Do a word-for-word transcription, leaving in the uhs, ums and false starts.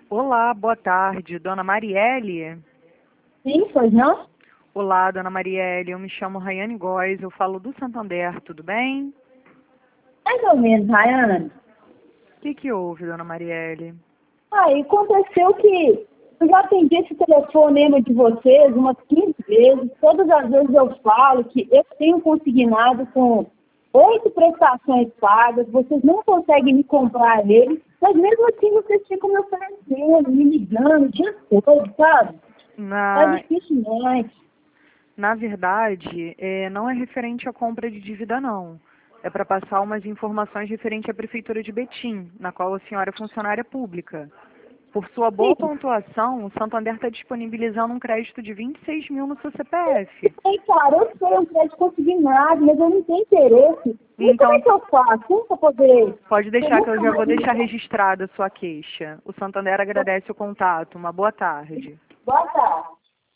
Olá, boa tarde. Dona Marielle? Sim, pois não? Olá, Dona Marielle. Eu me chamo Rayane Góes, eu falo do Santander, tudo bem? Mais ou menos, Rayane. O que que houve, Dona Marielle? Aí aconteceu que eu já atendi esse telefonema de vocês umas quinze vezes. Todas as vezes eu falo que eu tenho consignado com oito prestações pagas, vocês não conseguem me comprar ele, mas mesmo assim vocês ficam me oferecendo, me ligando o dia todo, sabe? Tá Na, difícil demais. na verdade, é, não é referente à compra de dívida, não. É para passar umas informações referente à Prefeitura de Betim, na qual a senhora é funcionária pública. Por sua boa Sim, pontuação, o Santander está disponibilizando um crédito de vinte e seis mil no seu C P F. tem, cara, eu sei, eu quero consignado, mas eu não tenho interesse. E como é Então, que eu faço? Como que eu poder? pode Eu deixar que eu nunca já mais vou me deixar registrada a sua queixa. O Santander agradece o contato. Uma boa tarde. Boa tarde.